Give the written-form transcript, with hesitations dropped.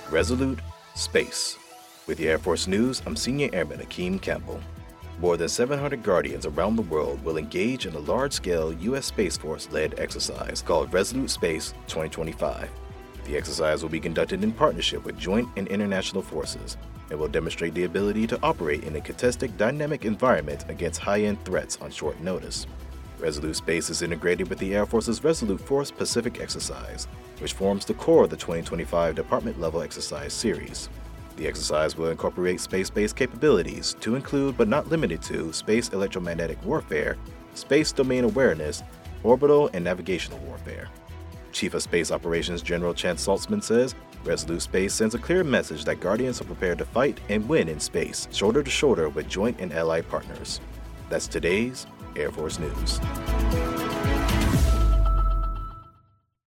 Resolute Space. With the Air Force News, I'm Senior Airman Akeem Campbell. More than 700 Guardians around the world will engage in a large-scale U.S. Space Force-led exercise called Resolute Space 2025. The exercise will be conducted in partnership with joint and international forces and will demonstrate the ability to operate in a contested dynamic environment against high-end threats on short notice. Resolute Space is integrated with the Air Force's Resolute Force Pacific exercise, which forms the core of the 2025 Department-level exercise series. The exercise will incorporate space-based capabilities to include but not limited to space electromagnetic warfare, space domain awareness, orbital and navigational warfare. Chief of Space Operations General Chance Saltzman says, Resolute Space sends a clear message that Guardians are prepared to fight and win in space, shoulder to shoulder with joint and allied partners. That's today's Air Force News.